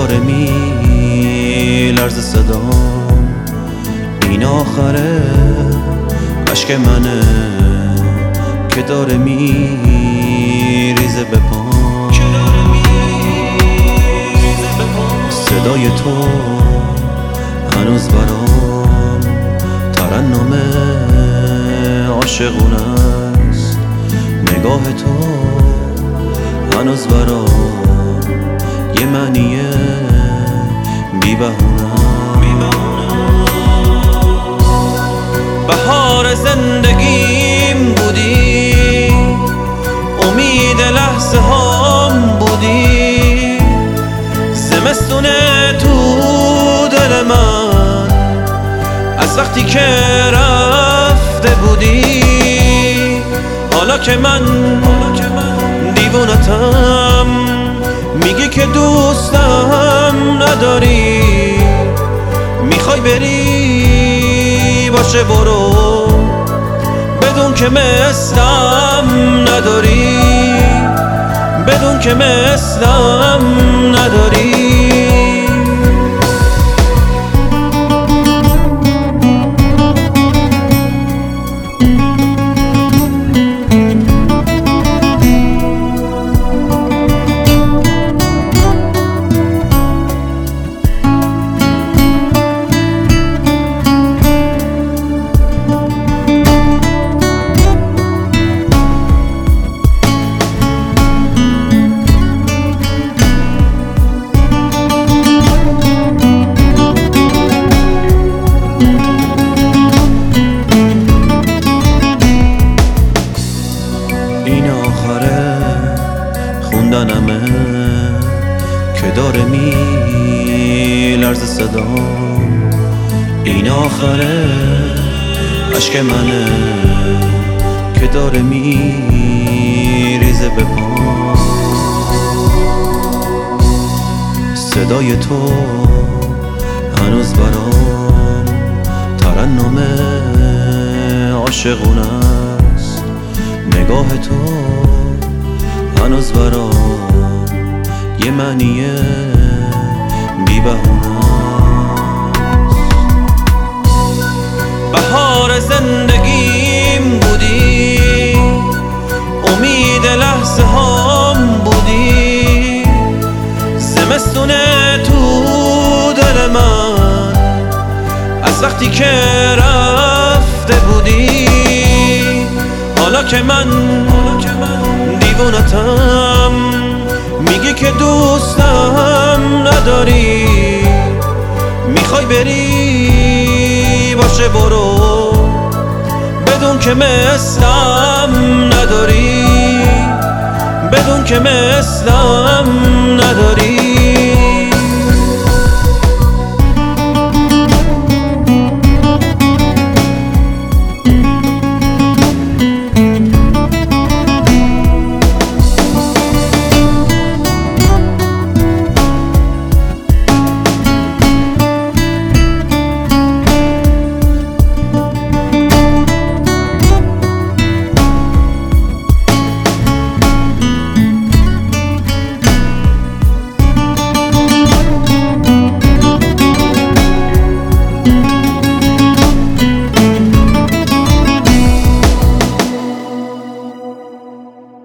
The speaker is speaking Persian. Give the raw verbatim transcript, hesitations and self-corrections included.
داره میلرزه صدام، این آخره عشق منه که داره میریزه به پام. صدای تو هنوز برام ترنم عاشقونه است، نگاه تو هنوز برام یه معنی بی بهونه. بهار زندگیم بودی، امید لحظه هام بودی، زمستونه تو دل من از وقتی که رفته بودی. حالا که من دیوونتم، میگی که دوستم نداری، میخوای بری باشه برو، بدون که مثلم نداری، بدون که مثلم نداری. این آخره خوندنمه که داره میلرزه صدام، این آخره عشق منه که داره میریزه به پام. صدای تو هنوز برام ترنم عاشقونه است، نگاه تو هنوز برام یه معنی بی بهونه است. بهار زندگیم بودی، امید لحظه هام بودی، زمستونه تو دل من از وقتی که رفته بودی. حالا که من دیوونتم، میگی که دوستم نداری، میخوای بری باشه برو، بدون که مثلم نداری، بدون که مثلم نداری.